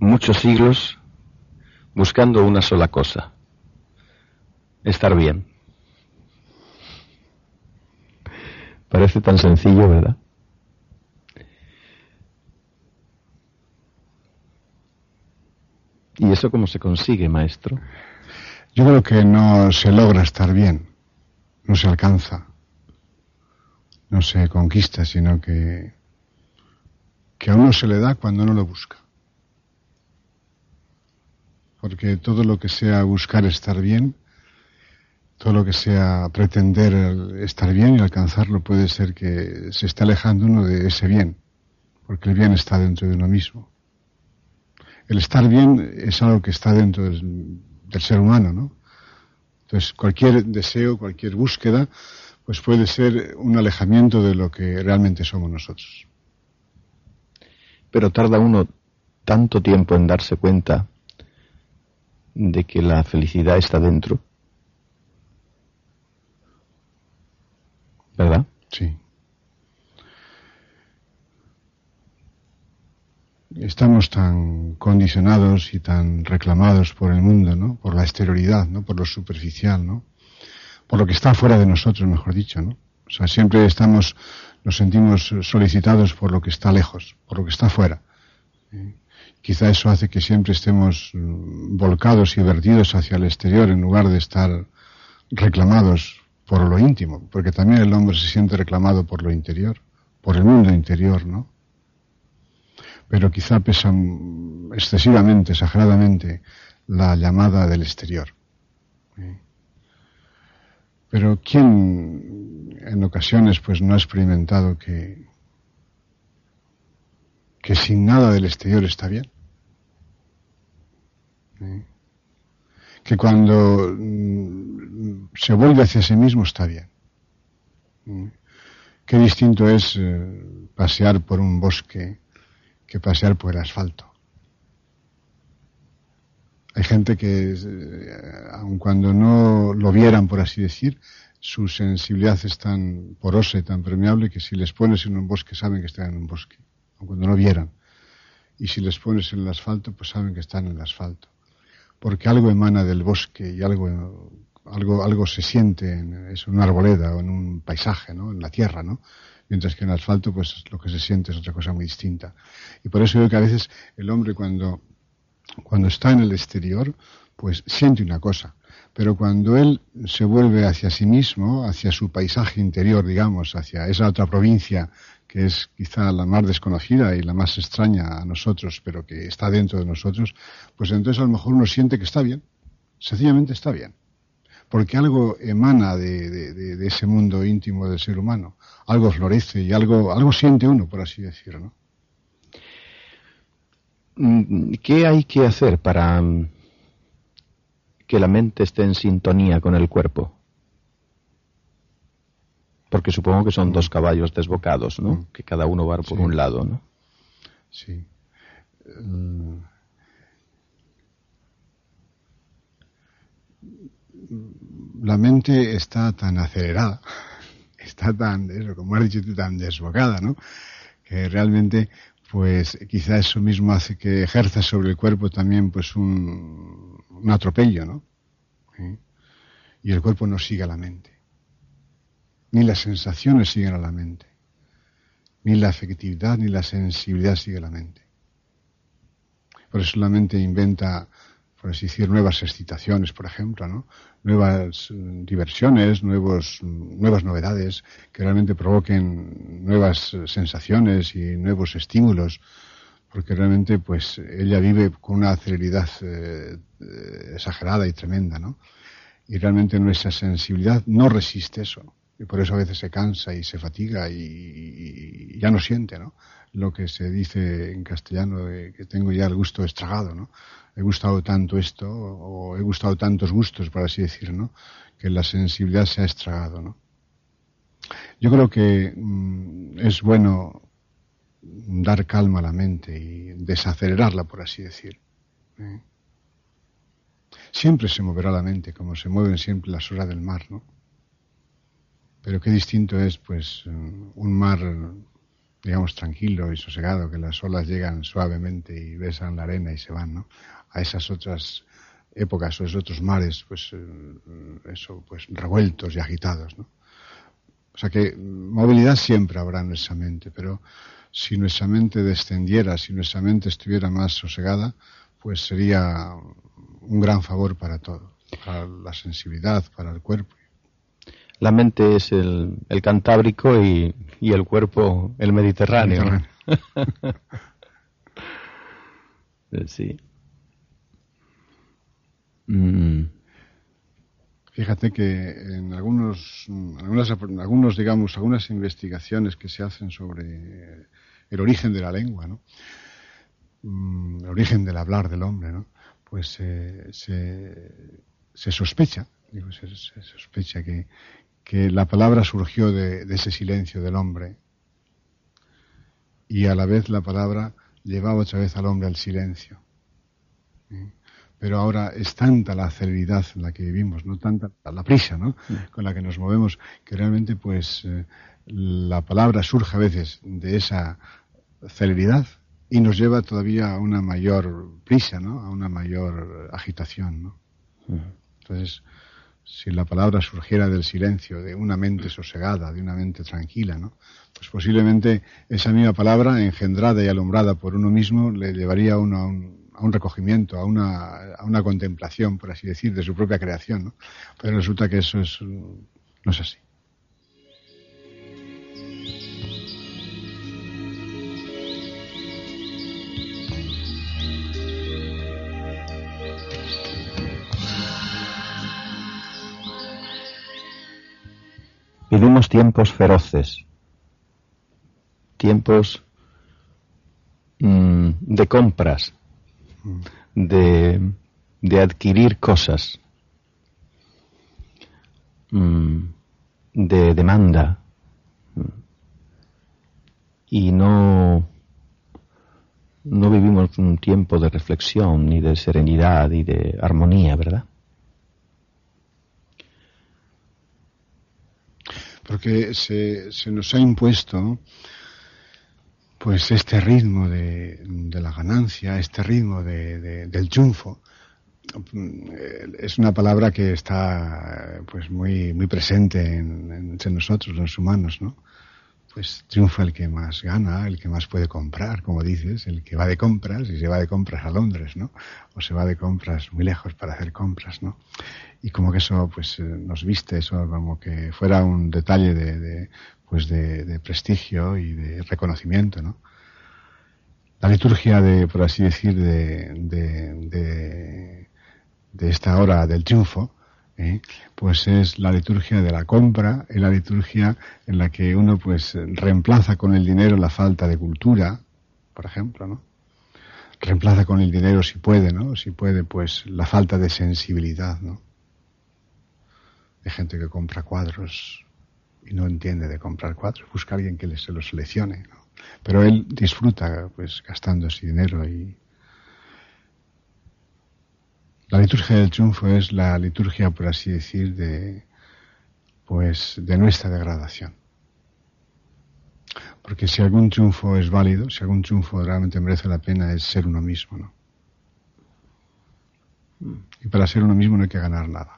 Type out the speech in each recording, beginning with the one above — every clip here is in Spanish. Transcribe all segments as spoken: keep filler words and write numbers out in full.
muchos siglos buscando una sola cosa: estar bien. Parece tan sencillo, ¿verdad? ¿Y eso cómo se consigue, maestro? Yo creo que no se logra estar bien, no se alcanza, no se conquista, sino que, que a uno se le da cuando uno lo busca. Porque todo lo que sea buscar estar bien, todo lo que sea pretender estar bien y alcanzarlo, puede ser que se esté alejando uno de ese bien, porque el bien está dentro de uno mismo. El estar bien es algo que está dentro del, del ser humano, ¿no? Entonces, cualquier deseo, cualquier búsqueda, pues puede ser un alejamiento de lo que realmente somos nosotros. Pero tarda uno tanto tiempo en darse cuenta de que la felicidad está dentro, ¿verdad? Sí. Estamos tan condicionados y tan reclamados por el mundo, ¿no? Por la exterioridad, ¿no? Por lo superficial, ¿no? Por lo que está fuera de nosotros, mejor dicho, ¿no? O sea, siempre estamos, nos sentimos solicitados por lo que está lejos, por lo que está fuera. ¿Eh? Quizá eso hace que siempre estemos volcados y vertidos hacia el exterior en lugar de estar reclamados por lo íntimo, porque también el hombre se siente reclamado por lo interior, por el mundo interior, ¿no? Pero quizá pesa excesivamente, exageradamente, la llamada del exterior. ¿Eh? Pero ¿quién en ocasiones pues no ha experimentado que, que sin nada del exterior está bien? ¿Eh? Que cuando mm, se vuelve hacia sí mismo está bien. ¿Eh? Qué distinto es eh, pasear por un bosque que pasear por el asfalto. Hay gente que, eh, aun cuando no lo vieran, por así decir, su sensibilidad es tan porosa y tan permeable que si les pones en un bosque saben que están en un bosque, aun cuando no vieran. Y si les pones en el asfalto, pues saben que están en el asfalto. Porque algo emana del bosque y algo, algo, algo se siente en, es una arboleda o en un paisaje, ¿no? En la tierra, ¿no? Mientras que en el asfalto, pues lo que se siente es otra cosa muy distinta. Y por eso veo que a veces el hombre cuando, cuando está en el exterior, pues siente una cosa. Pero cuando él se vuelve hacia sí mismo, hacia su paisaje interior, digamos, hacia esa otra provincia que es quizá la más desconocida y la más extraña a nosotros, pero que está dentro de nosotros, pues entonces a lo mejor uno siente que está bien. Sencillamente está bien. Porque algo emana de, de, de, de ese mundo íntimo del ser humano, algo florece y algo, algo siente uno, por así decirlo, ¿no? ¿Qué hay que hacer para que la mente esté en sintonía con el cuerpo? Porque supongo que son mm. dos caballos desbocados, ¿no? Mm. Que cada uno va por sí. un lado, ¿no? Sí. Uh... La mente está tan acelerada, está tan, eso, como has dicho tú, tan desbocada, ¿no? Que realmente, pues, quizá eso mismo hace que ejerza sobre el cuerpo también, pues, un, un atropello, ¿no? ¿Sí? Y el cuerpo no sigue a la mente. Ni las sensaciones siguen a la mente. Ni la afectividad ni la sensibilidad sigue a la mente. Por eso la mente inventa, por así decir, nuevas excitaciones, por ejemplo, ¿no? Nuevas uh, diversiones, nuevos, nuevas novedades que realmente provoquen nuevas uh, sensaciones y nuevos estímulos, porque realmente pues ella vive con una celeridad eh, eh, exagerada y tremenda, ¿no? Y realmente nuestra sensibilidad no resiste eso, y por eso a veces se cansa y se fatiga y, y, y ya no siente, ¿no? Lo que se dice en castellano, de que tengo ya el gusto estragado, ¿no? He gustado tanto esto, o he gustado tantos gustos, por así decir, ¿no? Que la sensibilidad se ha estragado, ¿no? Yo creo que mmm, es bueno dar calma a la mente y desacelerarla, por así decir. ¿Eh? Siempre se moverá la mente, como se mueven siempre las olas del mar, ¿no? Pero qué distinto es, pues, un mar digamos, tranquilo y sosegado, que las olas llegan suavemente y besan la arena y se van, ¿no? A esas otras épocas o esos otros mares, pues, eso, pues, revueltos y agitados, ¿no? O sea que movilidad siempre habrá en nuestra mente, pero si nuestra mente descendiera, si nuestra mente estuviera más sosegada, pues sería un gran favor para todo, para la sensibilidad, para el cuerpo. La mente es el, el Cantábrico y, y el cuerpo el Mediterráneo. Mediterráneo. Sí. Mm. Fíjate que en algunos, algunas, algunos, digamos, algunas investigaciones que se hacen sobre el origen de la lengua, ¿no? El origen del hablar del hombre, ¿no? Pues eh, se, se sospecha, digo, se, se sospecha que, que la palabra surgió de, de ese silencio del hombre y a la vez la palabra llevaba otra vez al hombre al silencio. ¿Sí? Pero ahora es tanta la celeridad en la que vivimos, no tanta la prisa, ¿no? Con la que nos movemos, que realmente pues eh, la palabra surge a veces de esa celeridad y nos lleva todavía a una mayor prisa, ¿no? A una mayor agitación, ¿no? Entonces, si la palabra surgiera del silencio, de una mente sosegada, de una mente tranquila, ¿no? Pues posiblemente esa misma palabra, engendrada y alumbrada por uno mismo, le llevaría a uno a un a un recogimiento, a una, a una contemplación, por así decir, de su propia creación, ¿no? Pero resulta que eso es, no es así. Vivimos tiempos feroces, tiempos mmm, de compras, de, de adquirir cosas, de demanda, y no, no vivimos un tiempo de reflexión, ni de serenidad, ni de armonía, ¿verdad? Porque se, se nos ha impuesto pues este ritmo de, de la ganancia, este ritmo de, de, del triunfo. Es una palabra que está pues muy muy presente en, en, entre nosotros los humanos, ¿no? Pues triunfa el que más gana, el que más puede comprar, como dices, el que va de compras y se va de compras a Londres, ¿no? O se va de compras muy lejos para hacer compras, ¿no? Y como que eso pues nos viste, eso como que fuera un detalle de, de pues de, de prestigio y de reconocimiento, ¿no? La liturgia de, por así decir, de, de, de, de esta hora del triunfo, ¿eh? Pues es la liturgia de la compra, es la liturgia en la que uno pues reemplaza con el dinero la falta de cultura, por ejemplo, ¿no? Reemplaza con el dinero si puede, ¿no? Si puede, pues la falta de sensibilidad, ¿no? Hay gente que compra cuadros y no entiende de comprar cuadros, busca a alguien que se los seleccione, ¿no? Pero él disfruta pues gastando ese dinero. Y la liturgia del triunfo es la liturgia, por así decir, de pues de nuestra degradación. Porque si algún triunfo es válido, si algún triunfo realmente merece la pena, es ser uno mismo, ¿no? Y para ser uno mismo no hay que ganar nada.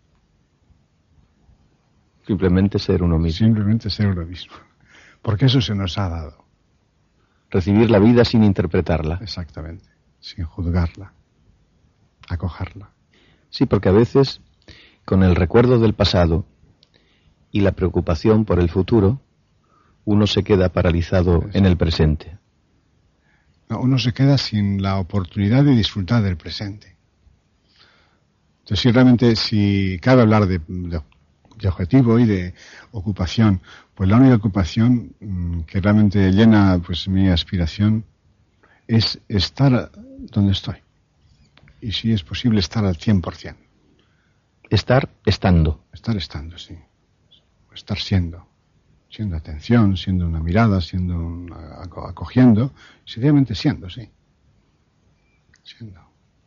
Simplemente ser uno mismo. Simplemente ser uno mismo. Porque eso se nos ha dado. Recibir la vida sin interpretarla. Exactamente. Sin juzgarla. Acogerla. Sí, porque a veces, con el recuerdo del pasado y la preocupación por el futuro, uno se queda paralizado en el presente. No, uno se queda sin la oportunidad de disfrutar del presente. Entonces, si realmente, si cabe hablar de, de, de objetivo y de ocupación, pues la única ocupación mmm, que realmente llena pues mi aspiración es estar donde estoy. Y si es posible, estar al cien por ciento. Estar estando. Estar estando, sí. Estar siendo. Siendo atención, siendo una mirada, siendo un, acogiendo, sencillamente siendo, sí. Siendo.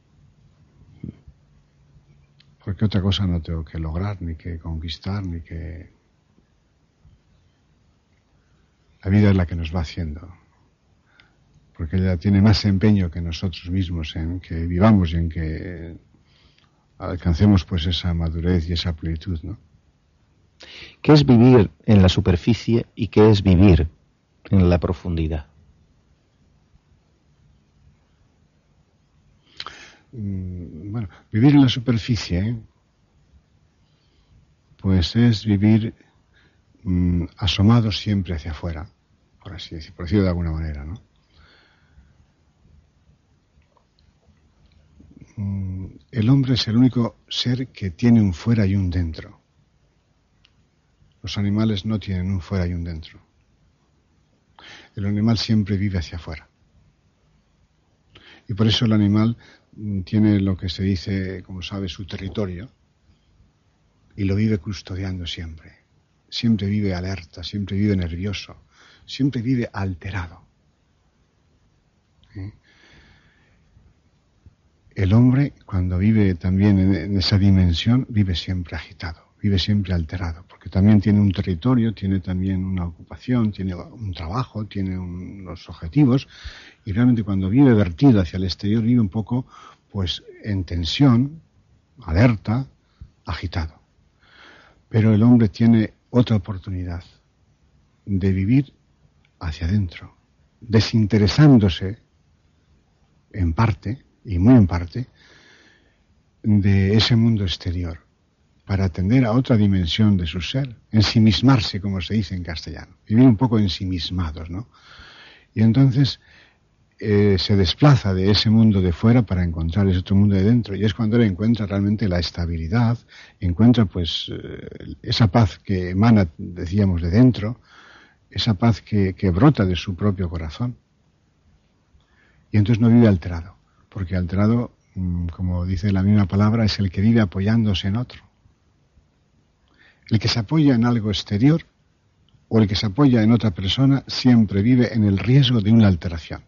Porque otra cosa no tengo que lograr, ni que conquistar, ni que... La vida es la que nos va haciendo, porque ella tiene más empeño que nosotros mismos en que vivamos y en que alcancemos pues esa madurez y esa plenitud, ¿no? ¿Qué es vivir en la superficie y qué es vivir en la profundidad? Bueno, vivir en la superficie, pues es vivir mm, asomado siempre hacia afuera, por así decirlo, por decirlo de alguna manera, ¿no? Mm, el hombre es el único ser que tiene un fuera y un dentro. Los animales no tienen un fuera y un dentro. El animal siempre vive hacia afuera. Y por eso el animal tiene lo que se dice, como sabe, su territorio, y lo vive custodiando siempre. Siempre vive alerta, siempre vive nervioso, siempre vive alterado. ¿Eh? El hombre, cuando vive también en esa dimensión, vive siempre agitado, vive siempre alterado, porque también tiene un territorio, tiene también una ocupación, tiene un trabajo, tiene unos objetivos, y realmente cuando vive vertido hacia el exterior, vive un poco pues en tensión, alerta, agitado. Pero el hombre tiene otra oportunidad de vivir hacia adentro, desinteresándose en parte, y muy en parte, de ese mundo exterior, para atender a otra dimensión de su ser, ensimismarse, como se dice en castellano, vivir un poco ensimismados, ¿no? Y entonces eh, se desplaza de ese mundo de fuera para encontrar ese otro mundo de dentro, y es cuando él encuentra realmente la estabilidad, encuentra pues eh, esa paz que emana, decíamos, de dentro, esa paz que, que brota de su propio corazón. Y entonces no vive alterado, porque alterado, como dice la misma palabra, es el que vive apoyándose en otro. El que se apoya en algo exterior o el que se apoya en otra persona siempre vive en el riesgo de una alteración.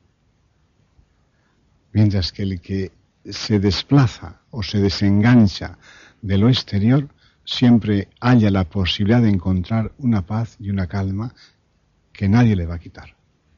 Mientras que el que se desplaza o se desengancha de lo exterior siempre halla la posibilidad de encontrar una paz y una calma que nadie le va a quitar.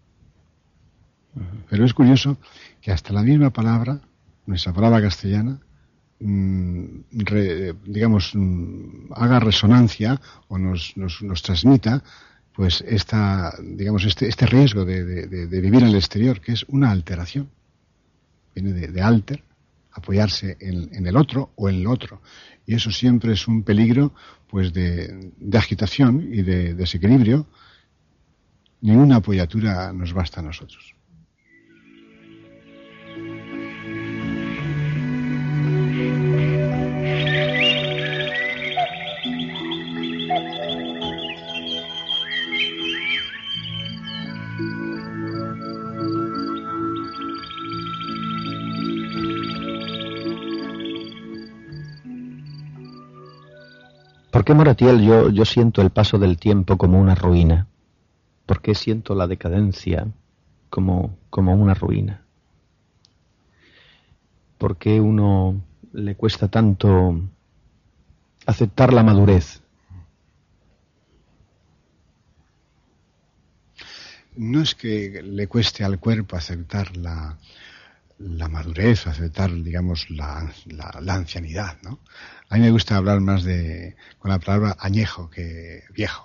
Pero es curioso que hasta la misma palabra, nuestra palabra castellana, mmm, re, digamos, mmm, haga resonancia o nos, nos, nos transmita pues esta, digamos, este, este riesgo de, de, de vivir en el exterior, que es una alteración. Viene de, de alter, apoyarse en, en el otro o en el otro. Y eso siempre es un peligro pues de, de agitación y de desequilibrio. Ninguna apoyatura nos basta a nosotros. ¿Por qué, Moratiel, yo, yo siento el paso del tiempo como una ruina? ¿Por qué siento la decadencia como, como una ruina? ¿Por qué uno le cuesta tanto aceptar la madurez? No es que le cueste al cuerpo aceptar la, la madurez, aceptar, digamos, la, la, la ancianidad, ¿no? A mí me gusta hablar más de con la palabra añejo que viejo.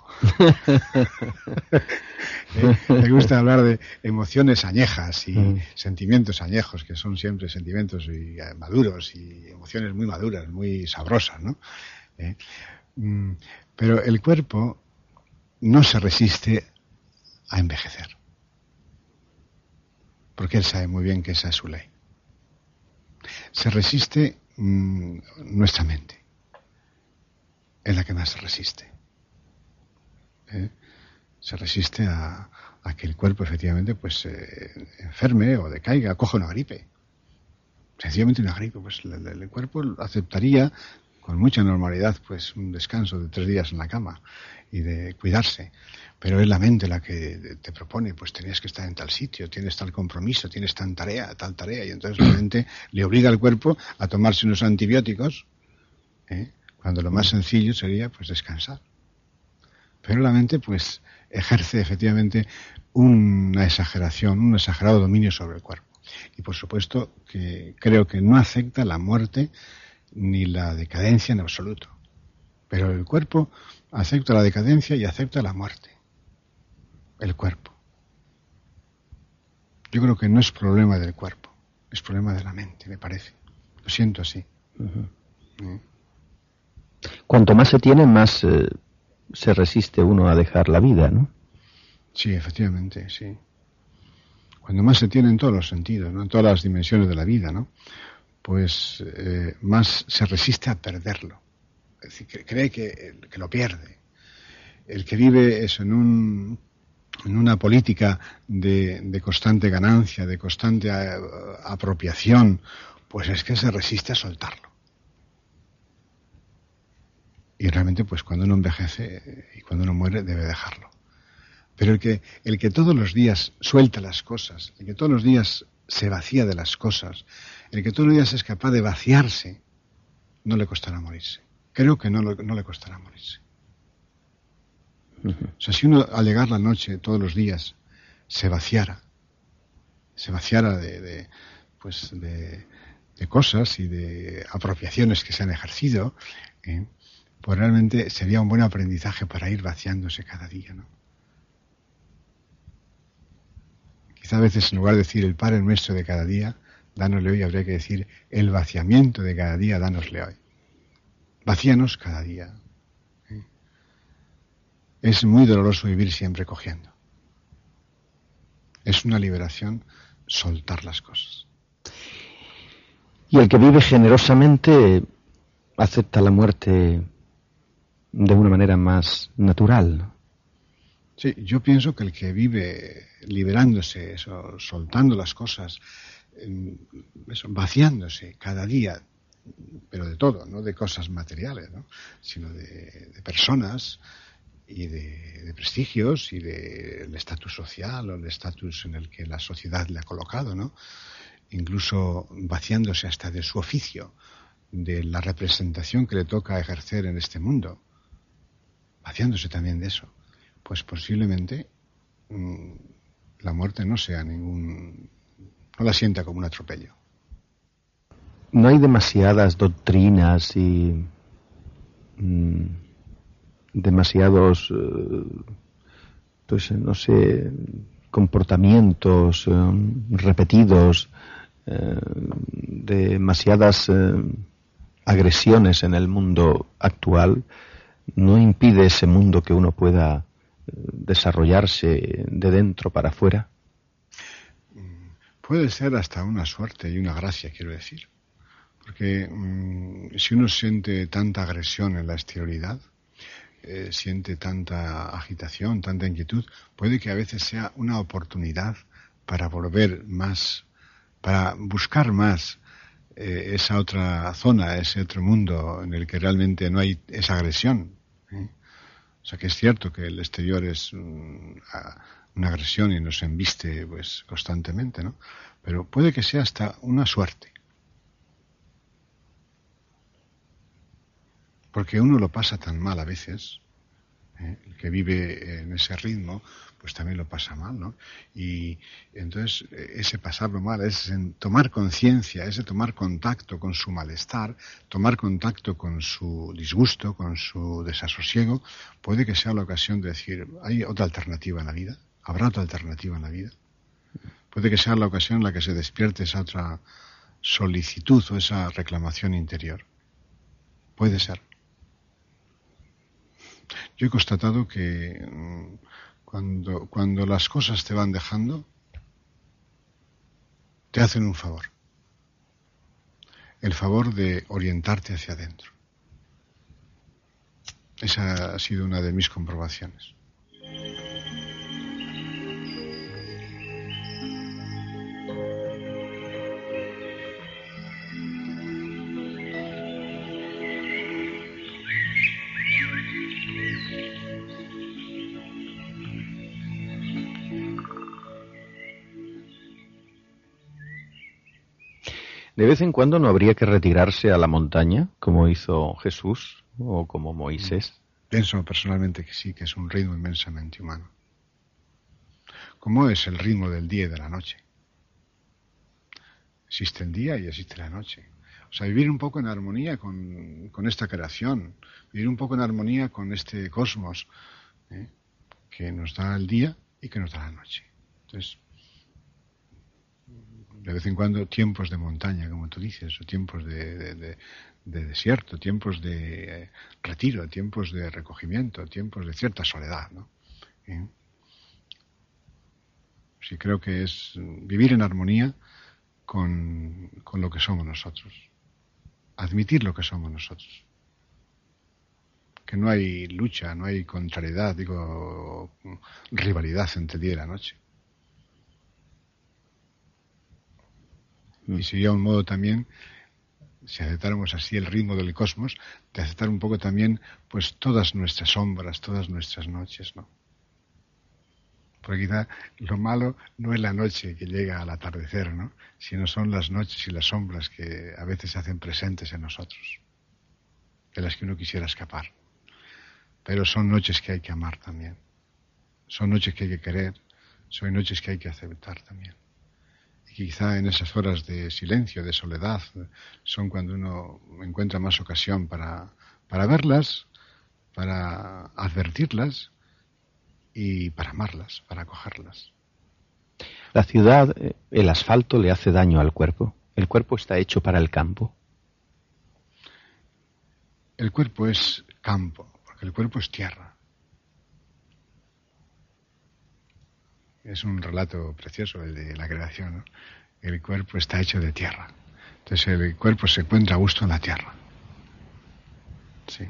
¿Eh? Me gusta hablar de emociones añejas y mm. sentimientos añejos, que son siempre sentimientos y, eh, maduros y emociones muy maduras, muy sabrosas, ¿no? ¿Eh? Mm, pero el cuerpo no se resiste a envejecer, porque él sabe muy bien que esa es su ley. Se resiste mmm, nuestra mente, es la que más se resiste. ¿Eh? Se resiste a, a que el cuerpo efectivamente pues eh, enferme o decaiga, coja una gripe. Sencillamente una gripe, pues el, el cuerpo aceptaría con mucha normalidad pues un descanso de tres días en la cama y de cuidarse. Pero es la mente la que te propone, pues tenías que estar en tal sitio, tienes tal compromiso, tienes tal tarea, tal tarea, y entonces la mente le obliga al cuerpo a tomarse unos antibióticos, ¿eh? Cuando lo más sencillo sería pues descansar. Pero la mente pues ejerce efectivamente una exageración, un exagerado dominio sobre el cuerpo. Y por supuesto que creo que no acepta la muerte ni la decadencia en absoluto. Pero el cuerpo acepta la decadencia y acepta la muerte. El cuerpo. Yo creo que no es problema del cuerpo, es problema de la mente, me parece. Lo siento así. Uh-huh. ¿Eh? Cuanto más se tiene, más eh, se resiste uno a dejar la vida, ¿no? Sí, efectivamente, sí. Cuando más se tiene en todos los sentidos, ¿no? En todas las dimensiones de la vida, ¿no? Pues eh, más se resiste a perderlo. Es decir, que cree que, que lo pierde. El que vive eso en un en una política de, de constante ganancia, de constante a, a, apropiación, pues es que se resiste a soltarlo. Y realmente, pues cuando uno envejece y cuando uno muere, debe dejarlo. Pero el que, el que todos los días suelta las cosas, el que todos los días se vacía de las cosas, el que todos los días es capaz de vaciarse, no le costará morirse. Creo que no, lo, no le costará morirse. Uh-huh. O sea, si uno al llegar la noche todos los días se vaciara, se vaciara de, de pues de, de cosas y de apropiaciones que se han ejercido, ¿eh? Pues realmente sería un buen aprendizaje para ir vaciándose cada día, ¿no? Quizá a veces en lugar de decir el Padre Nuestro de cada día, dánosle hoy, habría que decir el vaciamiento de cada día, dánosle hoy. Vacíanos cada día. ¿Eh? Es muy doloroso vivir siempre cogiendo. Es una liberación soltar las cosas. Y el que vive generosamente acepta la muerte de una manera más natural, ¿no? Sí, yo pienso que el que vive liberándose, eso, soltando las cosas, eso, vaciándose cada día, pero de todo, no de cosas materiales, ¿no? Sino de, de personas y de, de prestigios y del estatus social o el estatus en el que la sociedad le ha colocado, ¿no? Incluso vaciándose hasta de su oficio, de la representación que le toca ejercer en este mundo, vaciándose también de eso, pues posiblemente mmm, la muerte no sea ningún, no la sienta como un atropello. No hay demasiadas doctrinas y mmm, demasiados, eh, pues no sé, comportamientos eh, repetidos, eh, demasiadas eh, agresiones en el mundo actual. ¿No impide ese mundo que uno pueda desarrollarse de dentro para afuera? Puede ser hasta una suerte y una gracia, quiero decir. Porque mmm, si uno siente tanta agresión en la exterioridad, eh, siente tanta agitación, tanta inquietud, puede que a veces sea una oportunidad para volver más, para buscar más eh, esa otra zona, ese otro mundo en el que realmente no hay esa agresión. ¿eh? O sea que es cierto que el exterior es un, una agresión y nos embiste pues constantemente, ¿no? Pero puede que sea hasta una suerte. Porque uno lo pasa tan mal a veces, ¿eh? El que vive en ese ritmo, pues también lo pasa mal, ¿no? Y entonces ese pasarlo mal es en tomar conciencia, ese tomar contacto con su malestar, tomar contacto con su disgusto, con su desasosiego, puede que sea la ocasión de decir, ¿hay otra alternativa en la vida? ¿Habrá otra alternativa en la vida? Puede que sea la ocasión en la que se despierte esa otra solicitud o esa reclamación interior. Puede ser. Yo he constatado que cuando, cuando las cosas te van dejando, te hacen un favor. El favor de orientarte hacia adentro. Esa ha sido una de mis comprobaciones. De vez en cuando no habría que retirarse a la montaña, como hizo Jesús o como Moisés. Pienso personalmente que sí, que es un ritmo inmensamente humano. ¿Cómo es el ritmo del día y de la noche? Existe el día y existe la noche. O sea, vivir un poco en armonía con, con esta creación, vivir un poco en armonía con este cosmos, ¿eh? que nos da el día y que nos da la noche. Entonces, de vez en cuando tiempos de montaña, como tú dices, o tiempos de, de, de, de desierto, tiempos de eh, retiro, tiempos de recogimiento, tiempos de cierta soledad, ¿no? ¿Eh? Sí, creo que es vivir en armonía con, con lo que somos nosotros. Admitir lo que somos nosotros. Que no hay lucha, no hay contrariedad, digo, rivalidad entre el día y la noche. Y sería un modo también, si aceptáramos así el ritmo del cosmos, de aceptar un poco también, pues, todas nuestras sombras, todas nuestras noches, ¿no? Porque quizá lo malo no es la noche que llega al atardecer, ¿no? Sino son las noches y las sombras que a veces se hacen presentes en nosotros, de las que uno quisiera escapar. Pero son noches que hay que amar también. Son noches que hay que querer, son noches que hay que aceptar también. Y quizá en esas horas de silencio, de soledad, son cuando uno encuentra más ocasión para, para verlas, para advertirlas y para amarlas, para acogerlas. La ciudad, el asfalto le hace daño al cuerpo. ¿El cuerpo está hecho para el campo? El cuerpo es campo, porque el cuerpo es tierra. Es un relato precioso el de la creación, ¿no? El cuerpo está hecho de tierra. Entonces el cuerpo se encuentra a gusto en la tierra. Sí.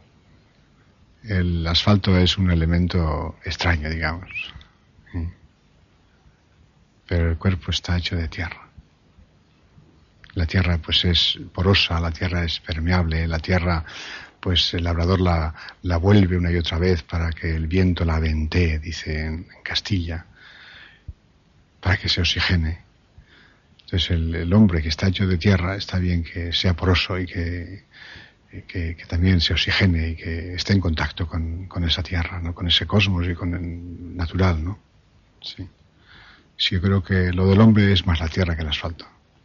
El asfalto es un elemento extraño, digamos. ¿Sí? Pero el cuerpo está hecho de tierra. La tierra pues es porosa, la tierra es permeable, la tierra pues el labrador la, la vuelve una y otra vez para que el viento la ventee, dice en, en Castilla, para que se oxigene. Entonces el, el hombre que está hecho de tierra está bien que sea poroso y que, que, que también se oxigene y que esté en contacto con, con esa tierra, ¿no? Con ese cosmos y con el natural, ¿no? Sí. Sí, yo creo que lo del hombre es más la tierra que el asfalto.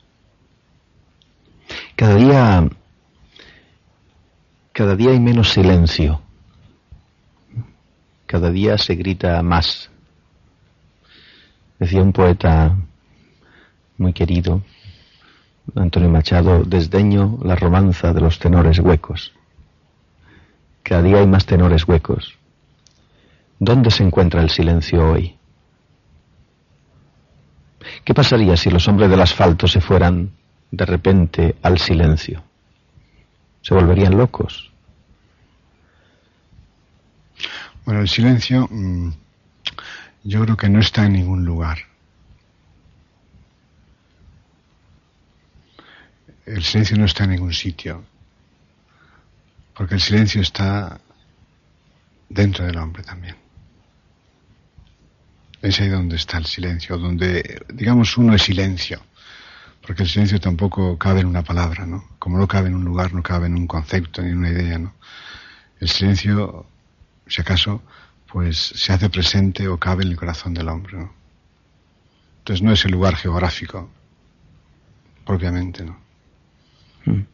Cada día, cada día hay menos silencio. Cada día se grita más. Decía un poeta muy querido, Antonio Machado, desdeño la romanza de los tenores huecos. Cada día hay más tenores huecos. ¿Dónde se encuentra el silencio hoy? ¿Qué pasaría si los hombres del asfalto se fueran de repente al silencio? ¿Se volverían locos? Bueno, el silencio mmm, yo creo que no está en ningún lugar. El silencio no está en ningún sitio, porque el silencio está dentro del hombre también. Es ahí donde está el silencio, donde, digamos, uno es silencio, porque el silencio tampoco cabe en una palabra, ¿no? Como no cabe en un lugar, no cabe en un concepto ni en una idea, ¿no? El silencio, si acaso, pues se hace presente o cabe en el corazón del hombre, ¿no? Entonces no es el lugar geográfico, propiamente, ¿no? Mm.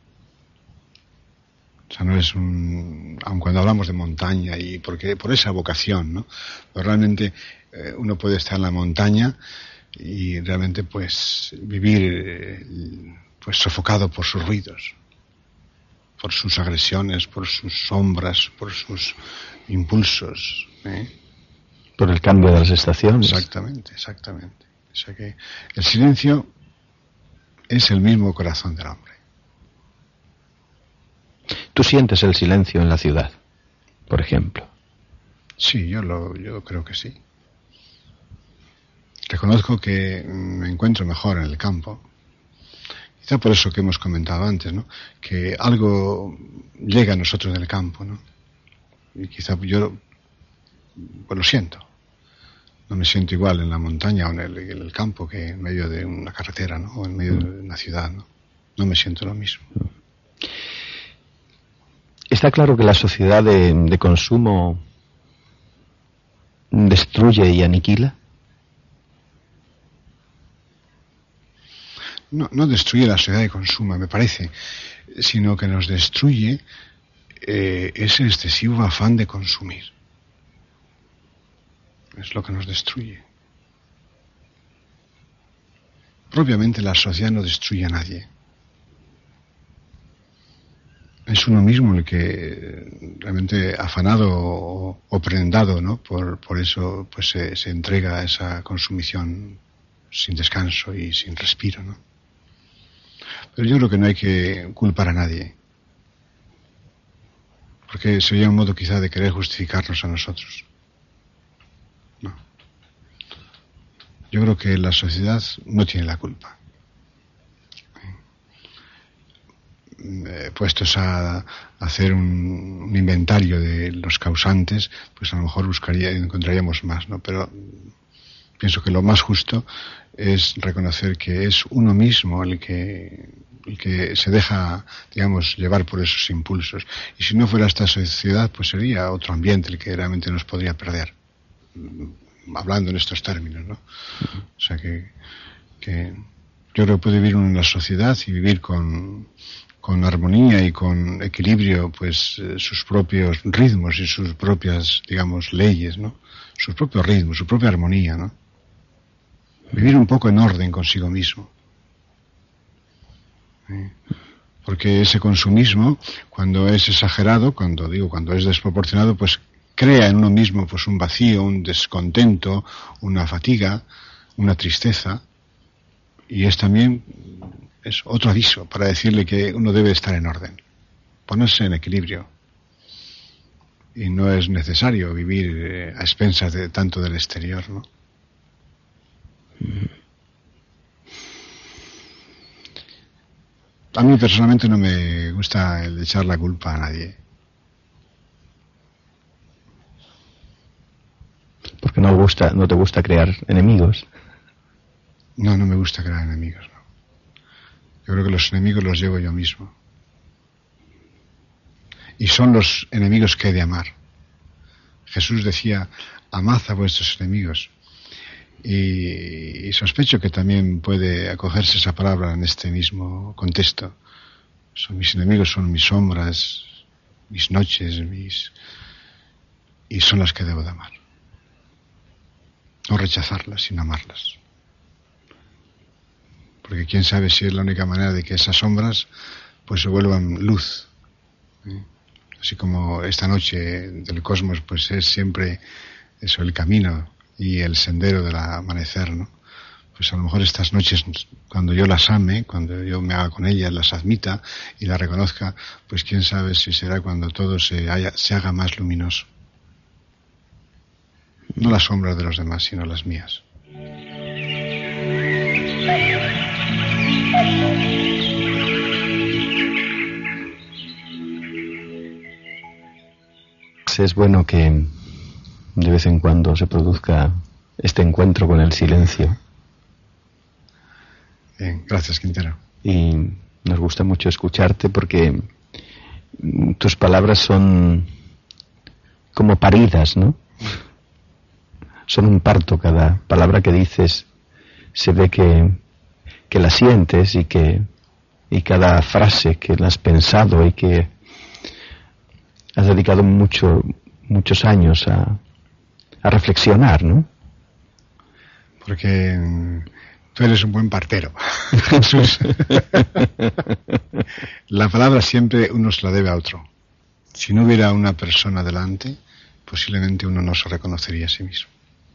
O sea, no es un... Aun cuando hablamos de montaña y porque por esa vocación, ¿no? Pero realmente eh, uno puede estar en la montaña y realmente pues vivir eh, pues sofocado por sus ruidos, por sus agresiones, por sus sombras, por sus impulsos, ¿eh? Por el cambio de las estaciones. Exactamente, exactamente. O sea que el silencio es el mismo corazón del hombre. ¿Tú sientes el silencio en la ciudad, por ejemplo? Sí, yo lo, yo creo que sí. Reconozco que me encuentro mejor en el campo. Quizá por eso que hemos comentado antes, ¿no? Que algo llega a nosotros del campo, ¿no? Y quizá yo pues lo siento. No me siento igual en la montaña o en el, en el campo que en medio de una carretera, ¿no? O en medio de una ciudad, ¿no? No me siento lo mismo. Está claro que la sociedad de, de consumo destruye y aniquila. no, no destruye la sociedad de consumo, me parece, sino que nos destruye eh, ese excesivo afán de consumir. Es lo que nos destruye. Propiamente la sociedad no destruye a nadie. Es uno mismo el que realmente afanado o, o prendado, ¿no? Por, por eso pues se, se entrega a esa consumición sin descanso y sin respiro, ¿no? Pero yo creo que no hay que culpar a nadie, porque sería un modo quizá de querer justificarnos a nosotros. No. Yo creo que la sociedad no tiene la culpa. Eh, puestos a, a hacer un, un inventario de los causantes, pues a lo mejor buscaría, encontraríamos más, ¿no? Pero pienso que lo más justo es reconocer que es uno mismo el que, el que se deja, digamos, llevar por esos impulsos. Y si no fuera esta sociedad, pues sería otro ambiente el que realmente nos podría perder, hablando en estos términos, ¿no? O sea que, que yo creo que puede vivir uno en la sociedad y vivir con con armonía y con equilibrio, pues eh, sus propios ritmos y sus propias, digamos, leyes, ¿no? Sus propios ritmos, su propia armonía, ¿no? Vivir un poco en orden consigo mismo. ¿Sí? Porque ese consumismo, cuando es exagerado, cuando digo, cuando es desproporcionado, pues crea en uno mismo pues un vacío, un descontento, una fatiga, una tristeza, y es también es otro aviso para decirle que uno debe estar en orden, ponerse en equilibrio. Y no es necesario vivir eh, a expensas de tanto del exterior, ¿no? A mí personalmente no me gusta el echar la culpa a nadie. Porque no gusta, no te gusta crear enemigos. No, no me gusta crear enemigos, ¿no? Yo creo que los enemigos los llevo yo mismo. Y son los enemigos que he de amar. Jesús decía, amad a vuestros enemigos. Y, y sospecho que también puede acogerse esa palabra en este mismo contexto. Son mis enemigos, son mis sombras, mis noches, mis... y son las que debo de amar. No rechazarlas, sino amarlas. Porque quién sabe si es la única manera de que esas sombras pues se vuelvan luz. ¿Eh? Así como esta noche del cosmos pues es siempre eso, el camino y el sendero del amanecer, ¿no? Pues a lo mejor estas noches, cuando yo las ame, cuando yo me haga con ellas, las admita y las reconozca, pues quién sabe si será cuando todo se, haya, se haga más luminoso. No las sombras de los demás, sino las mías. Es bueno que de vez en cuando se produzca este encuentro con el silencio. Bien, gracias, Quintero. Y nos gusta mucho escucharte porque tus palabras son como paridas, ¿no? Son un parto, cada palabra que dices se ve que, que la sientes y que y cada frase que la has pensado y que has dedicado mucho, muchos años a, a reflexionar, ¿no? Porque tú eres un buen partero, Jesús. La palabra siempre uno se la debe a otro. Si no hubiera una persona delante, posiblemente uno no se reconocería a sí mismo.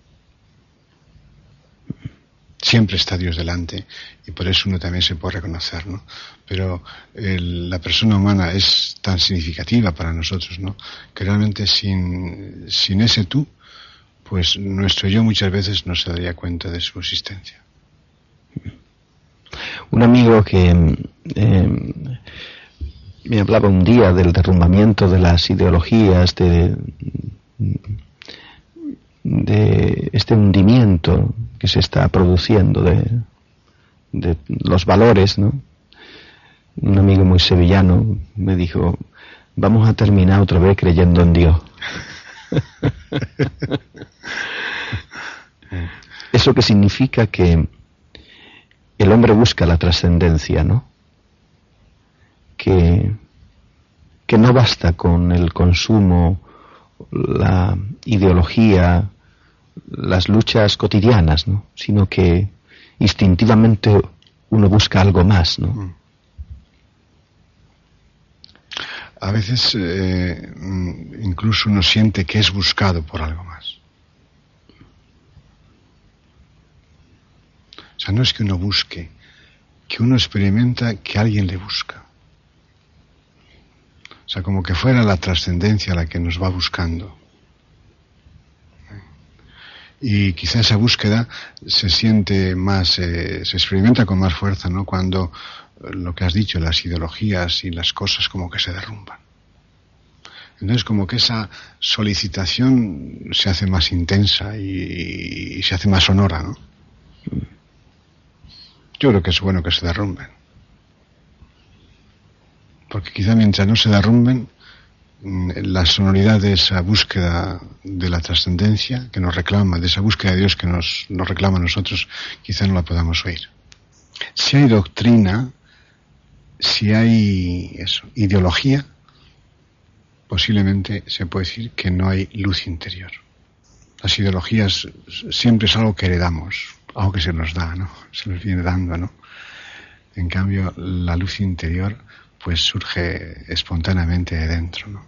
Siempre está Dios delante y por eso uno también se puede reconocer, ¿no? Pero el, la persona humana es tan significativa para nosotros, ¿no? Que realmente sin, sin ese tú, pues nuestro yo muchas veces no se daría cuenta de su existencia. Un amigo que eh, me hablaba un día del derrumbamiento de las ideologías, de, de este hundimiento que se está produciendo de, de los valores, ¿no? Un amigo muy sevillano me dijo, vamos a terminar otra vez creyendo en Dios. ¿Eso qué significa? Que el hombre busca la trascendencia, ¿no? Que, que no basta con el consumo, la ideología, las luchas cotidianas, ¿no? Sino que instintivamente uno busca algo más, ¿no? A veces eh, incluso uno siente que es buscado por algo más. O sea, no es que uno busque, que uno experimenta que alguien le busca. O sea, como que fuera la trascendencia la que nos va buscando. Y quizá esa búsqueda se siente más, eh, se experimenta con más fuerza, ¿no? Cuando lo que has dicho, las ideologías y las cosas como que se derrumban. Entonces como que esa solicitación se hace más intensa y, y se hace más sonora, ¿no? Yo creo que es bueno que se derrumben. Porque quizá mientras no se derrumben, la sonoridad de esa búsqueda de la trascendencia que nos reclama, de esa búsqueda de Dios que nos, nos reclama a nosotros, quizá no la podamos oír. Si hay doctrina, si hay eso, ideología, posiblemente se puede decir que no hay luz interior. Las ideologías siempre es algo que heredamos, algo que se nos da, ¿no? Se nos viene dando, ¿no? En cambio, la luz interior pues surge espontáneamente de dentro, ¿no?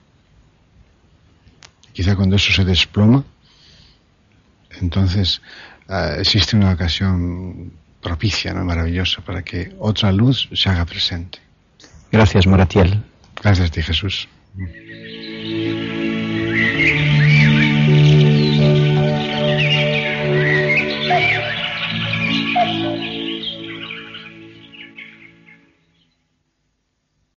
Quizá cuando eso se desploma, entonces uh, existe una ocasión propicia, ¿no? Maravillosa, para que otra luz se haga presente. Gracias, Moratiel. Gracias a ti, Jesús.